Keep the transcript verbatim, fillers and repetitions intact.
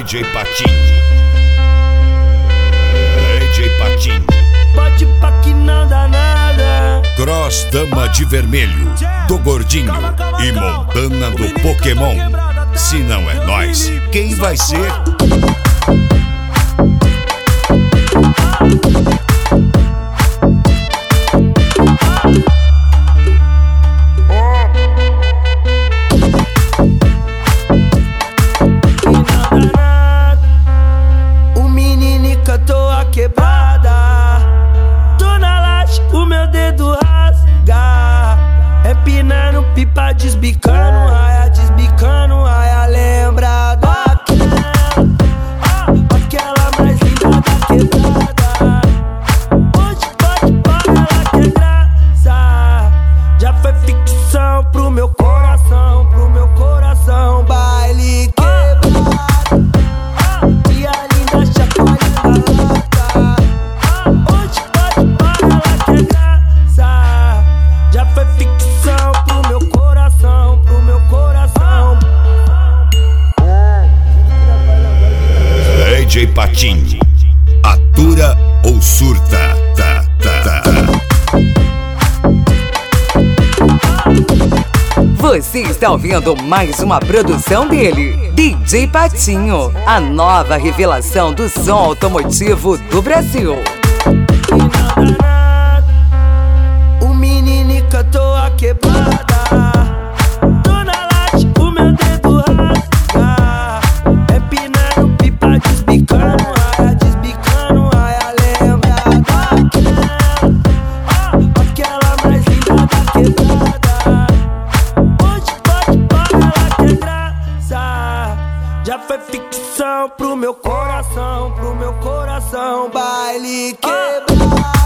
D J Patinho, D J Patinho. Pode pá que não dá nada. Cross Dama de Vermelho, do Gordinho e Montana do Pokémon. Se não é nós, quem vai ser? O menino cantou a quebrada. Tô na laje, o meu dedo rasga. Empinando pipa, desbicando raia, desbicando raia. Lembra daquela, aquela mais linda da quebrada. Hoje pode parar, que é graça. Já foi ficção pro meu coração, pro meu coração. Baile quebrado e a linda chacoalhando a lata. Hoje pode parar, que é graça. Já foi ficção pro meu coração, pro meu coração. D J Patinho, atura ou surta? Tá, tá, tá. Você está ouvindo mais uma produção dele, D J Patinho, a nova revelação do som automotivo do Brasil. O menino cantou a quebrada. Tô na laje, o meu dedo rasga. Empinando pipa, desbicando raia, desbicando raia. Lembra daquela, aquela mais linda da quebrada. Hoje pode parar, que é graça. Já foi ficção pro meu coração, pro meu coração. Baile quebrado